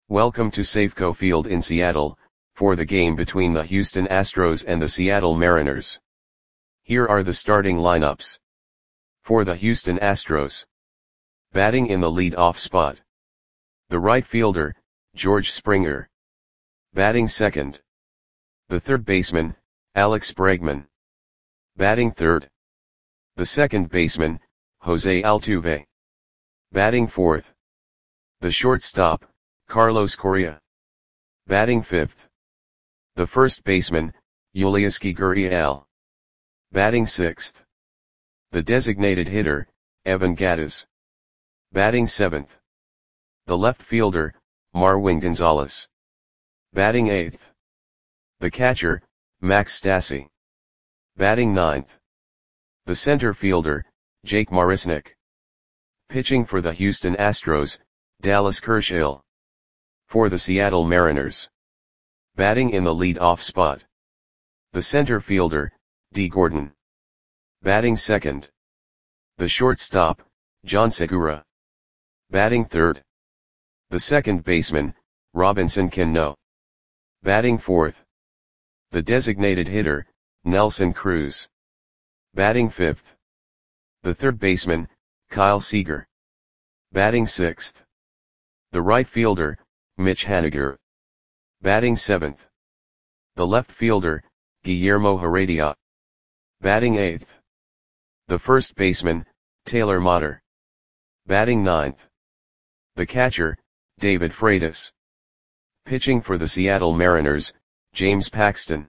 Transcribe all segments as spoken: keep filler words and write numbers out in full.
Welcome to Safeco Field in Seattle, for the game between the Houston Astros and the Seattle Mariners. Here are the starting lineups. For the Houston Astros. Batting in the lead-off spot. The right fielder, George Springer. Batting second. The third baseman, Alex Bregman. Batting third. The second baseman, Jose Altuve. Batting fourth. The shortstop, Carlos Correa. Batting fifth. The first baseman, Yulieski Gurriel. Batting sixth. The designated hitter, Evan Gattis. Batting seventh. The left fielder, Marwin Gonzalez. Batting eighth. The catcher, Max Stassi. Batting ninth. The center fielder, Jake Marisnick. Pitching for the Houston Astros, Dallas Kershaw. For the Seattle Mariners. Batting in the lead-off spot. The center fielder, Dee Gordon. Batting second. The shortstop, John Segura. Batting third. The second baseman, Robinson Cano. Batting fourth. The designated hitter, Nelson Cruz. Batting fifth. The third baseman, Kyle Seager. Batting sixth. The right fielder, Mitch Haniger. Batting seventh. The left fielder, Guillermo Heredia. Batting eighth. The first baseman, Taylor Motter. Batting ninth. The catcher, David Freitas. Pitching for the Seattle Mariners, James Paxton.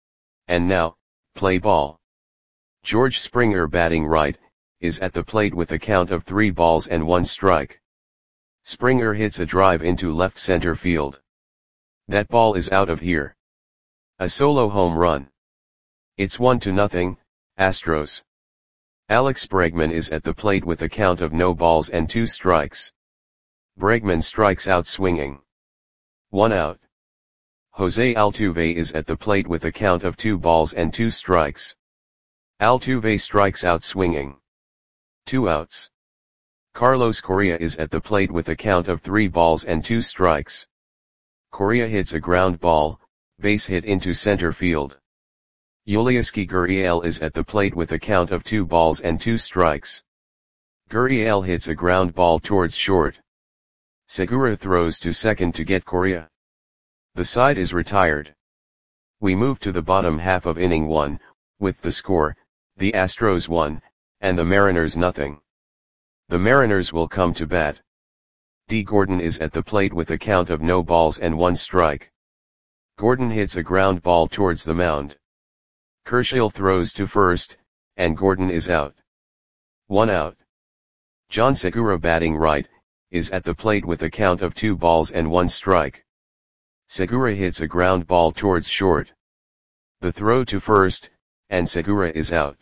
And now, play ball. George Springer batting right, is at the plate with a count of three balls and one strike. Springer hits a drive into left center field. That ball is out of here. A solo home run. It's one to nothing, Astros. Alex Bregman is at the plate with a count of no balls and two strikes. Bregman strikes out swinging. One out. Jose Altuve is at the plate with a count of two balls and two strikes. Altuve strikes out swinging. Two outs. Carlos Correa is at the plate with a count of three balls and two strikes. Correa hits a ground ball, base hit into center field. Yulieski Gurriel is at the plate with a count of two balls and two strikes. Gurriel hits a ground ball towards short. Segura throws to second to get Correa. The side is retired. We move to the bottom half of inning one, with the score, the Astros one, and the Mariners nothing. The Mariners will come to bat. Dee Gordon is at the plate with a count of no balls and one strike. Gordon hits a ground ball towards the mound. Kershaw throws to first, and Gordon is out. One out. John Segura batting right, is at the plate with a count of two balls and one strike. Segura hits a ground ball towards short. The throw to first, and Segura is out.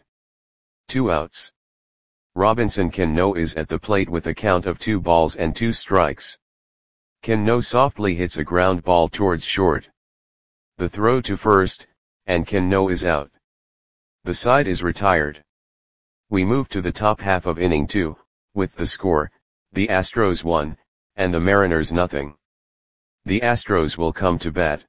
Two outs. Robinson Cano is at the plate with a count of two balls and two strikes. Cano softly hits a ground ball towards short. The throw to first, and Cano is out. The side is retired. We move to the top half of inning two, with the score, the Astros one, and the Mariners nothing. The Astros will come to bat.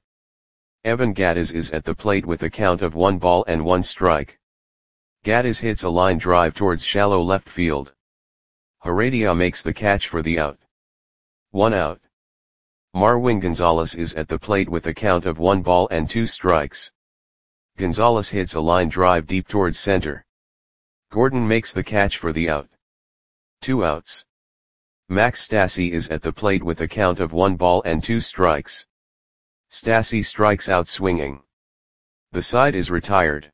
Evan Gattis is at the plate with a count of one ball and one strike. Gattis hits a line drive towards shallow left field. Heredia makes the catch for the out. One out. Marwin Gonzalez is at the plate with a count of one ball and two strikes. Gonzalez hits a line drive deep towards center. Gordon makes the catch for the out. Two outs. Max Stassi is at the plate with a count of one ball and two strikes. Stassi strikes out swinging. The side is retired.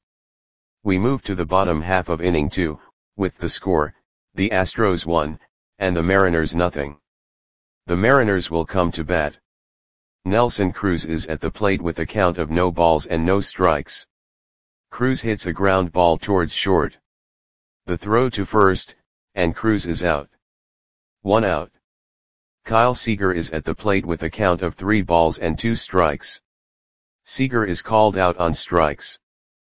We move to the bottom half of inning two, with the score, the Astros one, and the Mariners nothing. The Mariners will come to bat. Nelson Cruz is at the plate with a count of no balls and no strikes. Cruz hits a ground ball towards short. The throw to first, and Cruz is out. One out. Kyle Seager is at the plate with a count of three balls and two strikes. Seager is called out on strikes.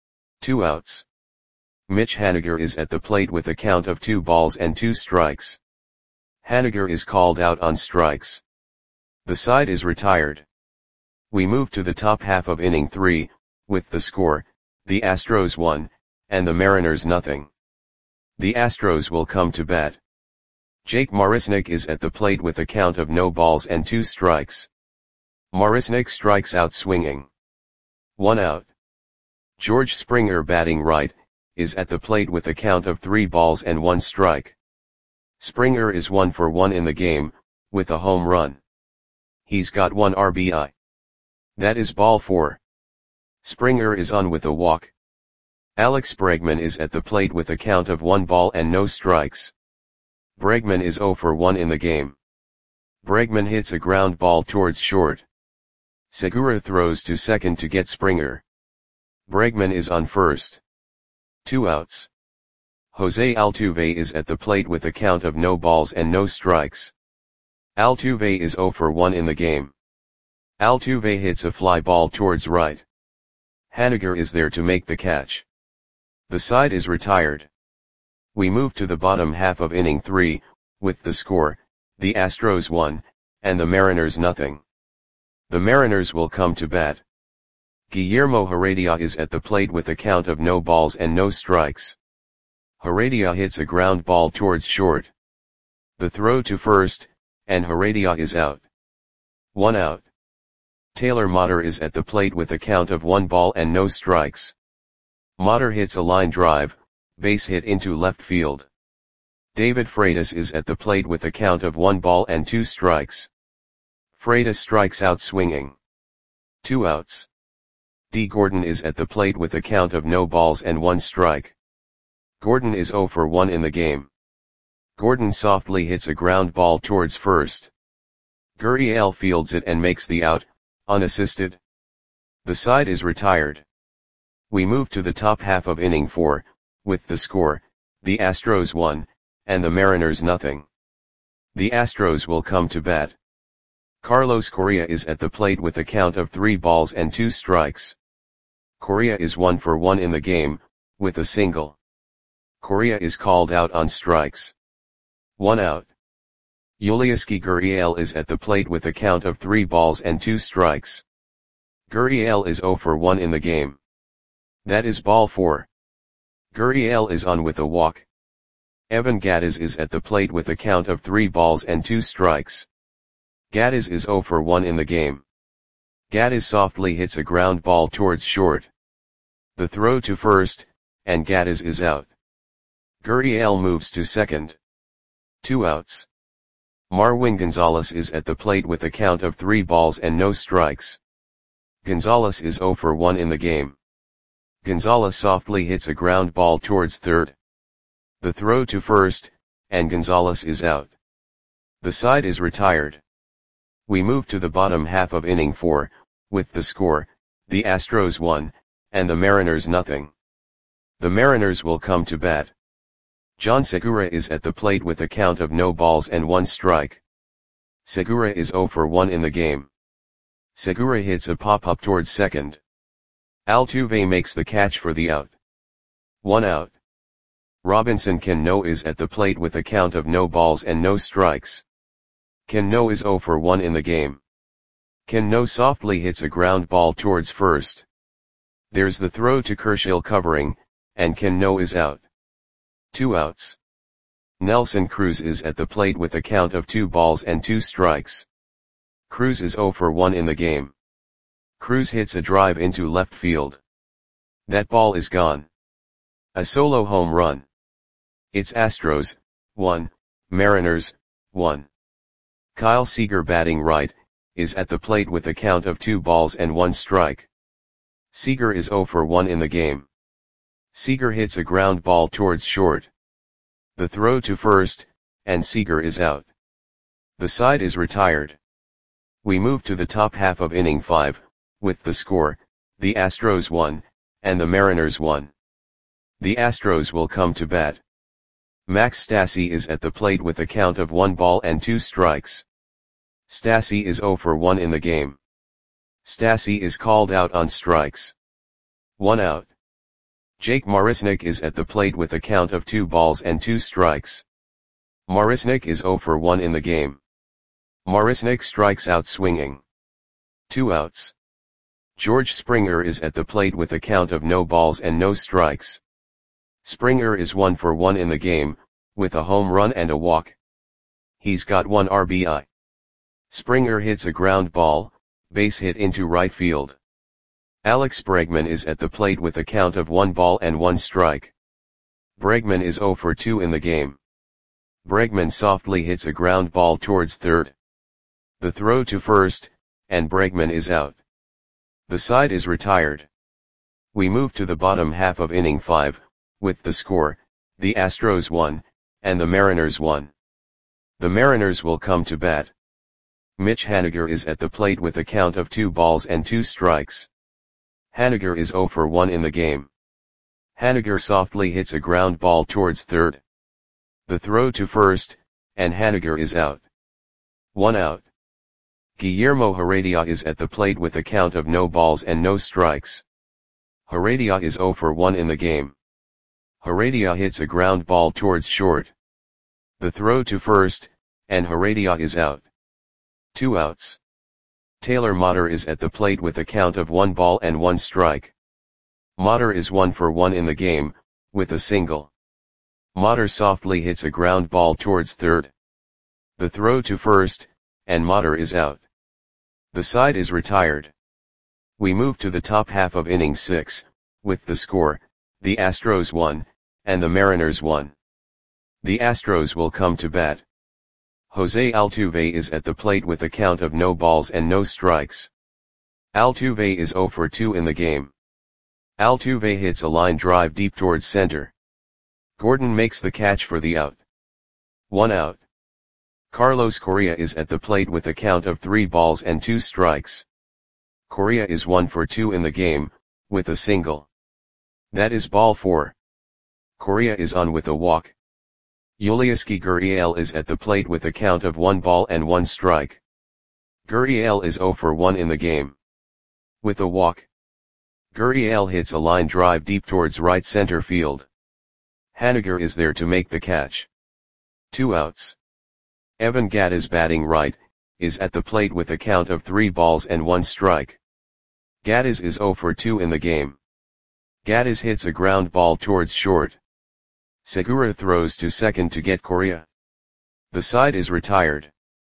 Two outs. Mitch Haniger is at the plate with a count of two balls and two strikes. Haniger is called out on strikes. The side is retired. We move to the top half of inning three, with the score, the Astros one, and the Mariners nothing. The Astros will come to bat. Jake Marisnick is at the plate with a count of no balls and two strikes. Marisnick strikes out swinging. One out. George Springer, batting right, is at the plate with a count of three balls and one strike. Springer is one for one in the game, with a home run. He's got one R B I. That is ball four. Springer is on with a walk. Alex Bregman is at the plate with a count of one ball and no strikes. Bregman is zero for one in the game. Bregman hits a ground ball towards short. Segura throws to second to get Springer. Bregman is on first. Two outs. Jose Altuve is at the plate with a count of no balls and no strikes. Altuve is zero for one in the game. Altuve hits a fly ball towards right. Haniger is there to make the catch. The side is retired. We move to the bottom half of inning three, with the score, the Astros one, and the Mariners nothing. The Mariners will come to bat. Guillermo Heredia is at the plate with a count of no balls and no strikes. Heredia hits a ground ball towards short. The throw to first, and Heredia is out. One out. Taylor Motter is at the plate with a count of one ball and no strikes. Motter hits a line drive, base hit into left field. David Freitas is at the plate with a count of one ball and two strikes. Freitas strikes out swinging. Two outs. D. Gordon is at the plate with a count of no balls and one strike. Gordon is zero for one in the game. Gordon softly hits a ground ball towards first. Gurriel fields it and makes the out, unassisted. The side is retired. We move to the top half of inning four, with the score, the Astros one, and the Mariners nothing. The Astros will come to bat. Carlos Correa is at the plate with a count of three balls and two strikes. Correa is one for one in the game, with a single. Correa is called out on strikes. One out. Yulieski Gurriel is at the plate with a count of three balls and two strikes. Gurriel is zero for one in the game. That is ball four. Gurriel is on with a walk. Evan Gattis is at the plate with a count of three balls and two strikes. Gattis is zero for one in the game. Gattis softly hits a ground ball towards short. The throw to first, and Gattis is out. Gurriel moves to second. Two outs. Marwin Gonzalez is at the plate with a count of three balls and no strikes. Gonzalez is zero for one in the game. Gonzalez softly hits a ground ball towards third. The throw to first, and Gonzalez is out. The side is retired. We move to the bottom half of inning four, with the score, the Astros one, and the Mariners nothing. The Mariners will come to bat. John Segura is at the plate with a count of no balls and one strike. Segura is zero for one in the game. Segura hits a pop-up towards second. Altuve makes the catch for the out. One out. Robinson Cano is at the plate with a count of no balls and no strikes. Cano is zero for one in the game. Cano softly hits a ground ball towards first. There's the throw to Kershaw covering, and Cano is out. Two outs. Nelson Cruz is at the plate with a count of two balls and two strikes. Cruz is zero for one in the game. Cruz hits a drive into left field. That ball is gone. A solo home run. It's Astros, one, Mariners, one. Kyle Seager, batting right, is at the plate with a count of two balls and one strike. Seager is zero for one in the game. Seager hits a ground ball towards short. The throw to first, and Seager is out. The side is retired. We move to the top half of inning five, with the score, the Astros one, and the Mariners one. The Astros will come to bat. Max Stassi is at the plate with a count of one ball and two strikes. Stassi is zero for one in the game. Stassi is called out on strikes. One out. Jake Marisnick is at the plate with a count of two balls and two strikes. Marisnick is zero for one in the game. Marisnik strikes out swinging. Two outs. George Springer is at the plate with a count of no balls and no strikes. Springer is one for one in the game, with a home run and a walk. He's got one R B I. Springer hits a ground ball, base hit into right field. Alex Bregman is at the plate with a count of one ball and one strike. Bregman is zero for two in the game. Bregman softly hits a ground ball towards third. The throw to first, and Bregman is out. The side is retired. We move to the bottom half of inning five, with the score, the Astros won, and the Mariners won. The Mariners will come to bat. Mitch Haniger is at the plate with a count of two balls and two strikes. Haniger is zero for one in the game. Haniger softly hits a ground ball towards third. The throw to first, and Haniger is out. One out. Guillermo Heredia is at the plate with a count of no balls and no strikes. Heredia is zero for one in the game. Heredia hits a ground ball towards short. The throw to first, and Heredia is out. Two outs. Taylor Motter is at the plate with a count of one ball and one strike. Motter is one for one in the game, with a single. Motter softly hits a ground ball towards third. The throw to first, and Motter is out. The side is retired. We move to the top half of inning six, with the score, the Astros won, and the Mariners won. The Astros will come to bat. Jose Altuve is at the plate with a count of no balls and no strikes. Altuve is zero for two in the game. Altuve hits a line drive deep towards center. Gordon makes the catch for the out. One out. Carlos Correa is at the plate with a count of three balls and two strikes. Correa is one for two in the game, with a single. That is ball four. Correa is on with a walk. Yulieski Gurriel is at the plate with a count of one ball and one strike. Gurriel is zero for one in the game. With a walk. Gurriel hits a line drive deep towards right center field. Haniger is there to make the catch. Two outs. Evan Gattis, batting right, is at the plate with a count of three balls and one strike. Gattis is zero for two in the game. Gattis hits a ground ball towards short. Segura throws to second to get Correa. The side is retired.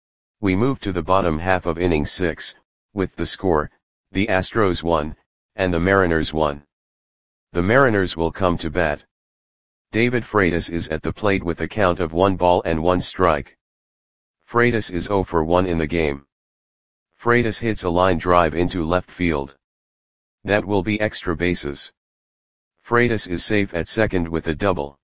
We move to the bottom half of inning six, with the score, the Astros won, and the Mariners won. The Mariners will come to bat. David Freitas is at the plate with a count of one ball and one strike. Freitas is zero for one in the game. Freitas hits a line drive into left field. That will be extra bases. Freitas is safe at second with a double.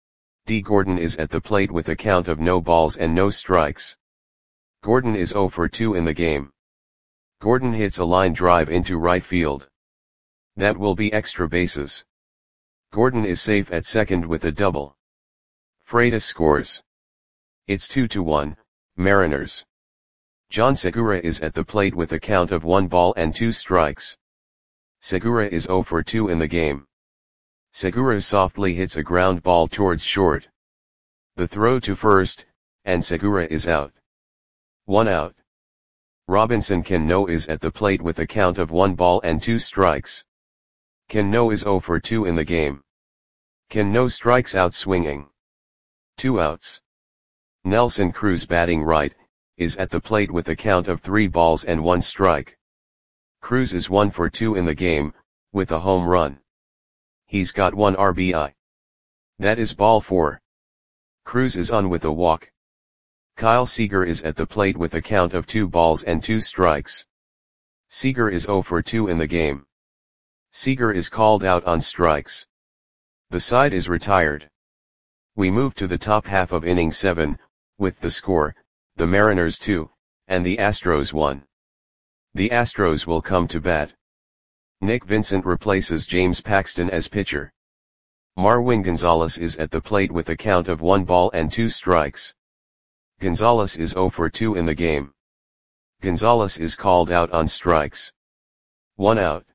D. Gordon is at the plate with a count of no balls and no strikes. Gordon is zero for two in the game. Gordon hits a line drive into right field. That will be extra bases. Gordon is safe at second with a double. Freitas scores. It's two to one, Mariners. John Segura is at the plate with a count of one ball and two strikes. Segura is zero for two in the game. Segura softly hits a ground ball towards short. The throw to first, and Segura is out. One out. Robinson Cano is at the plate with a count of one ball and two strikes. Cano is zero for two in the game. Cano strikes out swinging. Two outs. Nelson Cruz, batting right, is at the plate with a count of three balls and one strike. Cruz is one for two in the game, with a home run. He's got one R B I. That is ball four. Cruz is on with a walk. Kyle Seager is at the plate with a count of two balls and two strikes. Seager is zero for two in the game. Seager is called out on strikes. The side is retired. We move to the top half of inning seven, with the score, the Mariners two, and the Astros one. The Astros will come to bat. Nick Vincent replaces James Paxton as pitcher. Marwin Gonzalez is at the plate with a count of one ball and two strikes. Gonzalez is zero for two in the game. Gonzalez is called out on strikes. One out.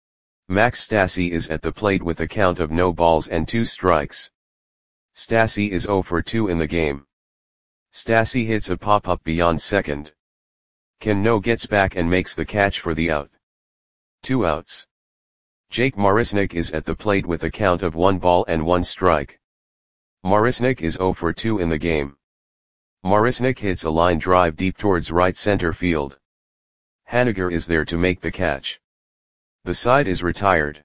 Max Stassi is at the plate with a count of no balls and two strikes. Stassi is zero for two in the game. Stassi hits a pop-up beyond second. Cano gets back and makes the catch for the out. Two outs. Jake Marisnick is at the plate with a count of one ball and one strike. Marisnick is oh for two in the game. Marisnick hits a line drive deep towards right center field. Haniger is there to make the catch. The side is retired.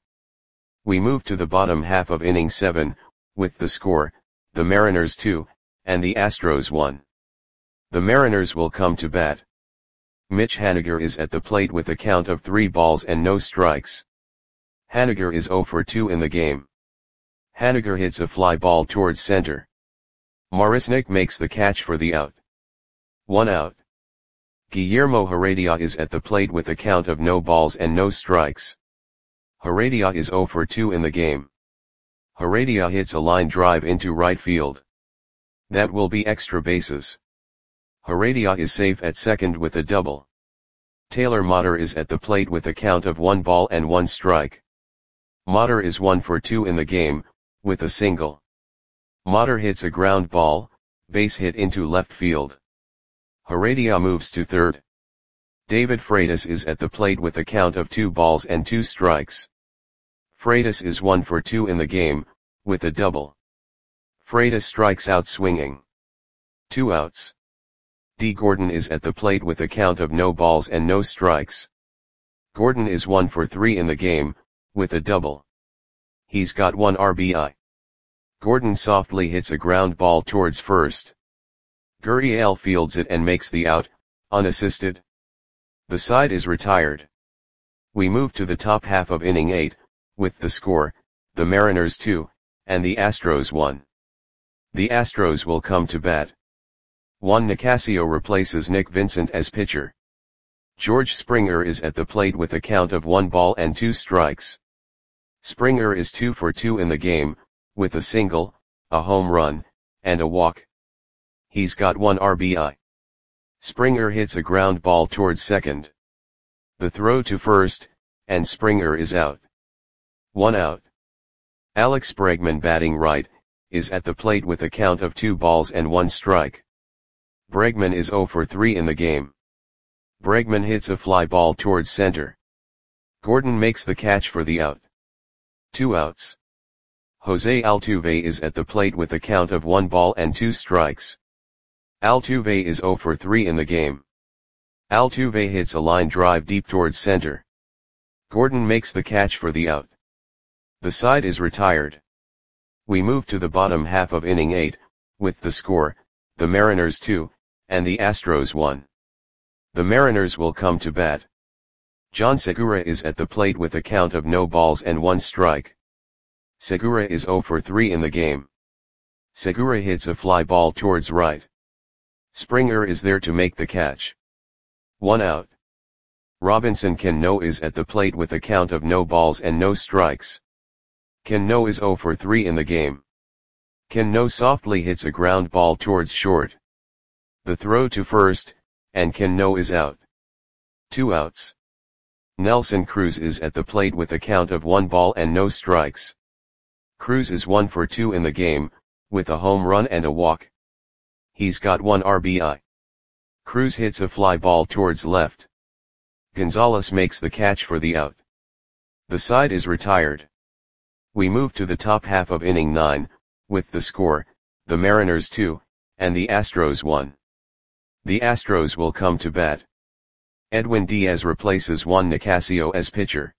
We move to the bottom half of inning seven, with the score, the Mariners two, and the Astros one. The Mariners will come to bat. Mitch Haniger is at the plate with a count of three balls and no strikes. Haniger is oh for two in the game. Haniger hits a fly ball towards center. Marisnick makes the catch for the out. One out. Guillermo Heredia is at the plate with a count of no balls and no strikes. Heredia is oh for two in the game. Heredia hits a line drive into right field. That will be extra bases. Heredia is safe at second with a double. Taylor Motter is at the plate with a count of one ball and one strike. Motter is one for two in the game, with a single. Motter hits a ground ball, base hit into left field. Heredia moves to third. David Freitas is at the plate with a count of two balls and two strikes. Freitas is one for two in the game, with a double. Freitas strikes out swinging. Two outs. D. Gordon is at the plate with a count of no balls and no strikes. Gordon is one for three in the game, with a double. He's got one R B I. Gordon softly hits a ground ball towards first. Gurriel fields it and makes the out, unassisted. The side is retired. We move to the top half of inning eight, with the score, the Mariners two, and the Astros one. The Astros will come to bat. Juan Nicasio replaces Nick Vincent as pitcher. George Springer is at the plate with a count of one ball and two strikes. Springer is two for two in the game, with a single, a home run, and a walk. He's got one R B I. Springer hits a ground ball towards second. The throw to first, and Springer is out. One out. Alex Bregman, batting right, is at the plate with a count of two balls and one strike. Bregman is oh for three in the game. Bregman hits a fly ball towards center. Gordon makes the catch for the out. Two outs. Jose Altuve is at the plate with a count of one ball and two strikes. Altuve is oh for three in the game. Altuve hits a line drive deep towards center. Gordon makes the catch for the out. The side is retired. We move to the bottom half of inning eight, with the score, the Mariners two, and the Astros one. The Mariners will come to bat. John Segura is at the plate with a count of no balls and one strike. Segura is oh for three in the game. Segura hits a fly ball towards right. Springer is there to make the catch. One out. Robinson Cano is at the plate with a count of no balls and no strikes. Cano is oh for three in the game. Cano softly hits a ground ball towards short. The throw to first, and Cano is out. Two outs. Nelson Cruz is at the plate with a count of one ball and no strikes. Cruz is one for two in the game, with a home run and a walk. He's got one R B I. Cruz hits a fly ball towards left. Gonzalez makes the catch for the out. The side is retired. We move to the top half of inning nine, with the score, the Mariners two, and the Astros one. The Astros will come to bat. Edwin Diaz replaces Juan Nicasio as pitcher.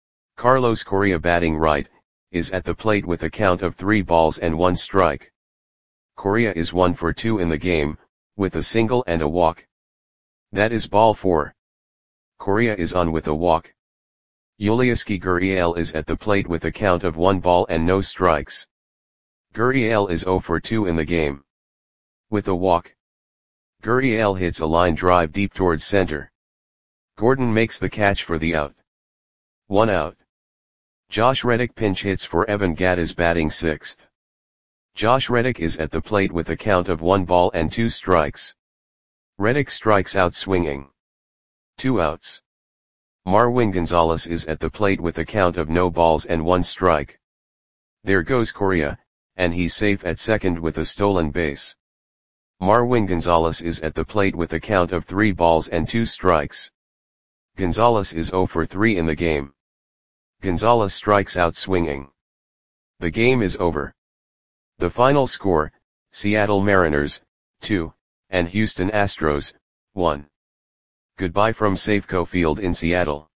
Carlos Correa, batting right, is at the plate with a count of three balls and one strike. Correa is one for two in the game, with a single and a walk. That is ball four. Correa is on with a walk. Yulieski Gurriel is at the plate with a count of one ball and no strikes. Gurriel is oh for two in the game. With a walk. Gurriel hits a line drive deep towards center. Gordon makes the catch for the out. One out. Josh Reddick pinch hits for Evan Gattis, batting sixth. Josh Reddick is at the plate with a count of one ball and two strikes. Reddick strikes out swinging. Two outs. Marwin Gonzalez is at the plate with a count of no balls and one strike. There goes Correa, and he's safe at second with a stolen base. Marwin Gonzalez is at the plate with a count of three balls and two strikes. Gonzalez is zero for three in the game. Gonzalez strikes out swinging. The game is over. The final score, Seattle Mariners, two, and Houston Astros, one. Goodbye from Safeco Field in Seattle.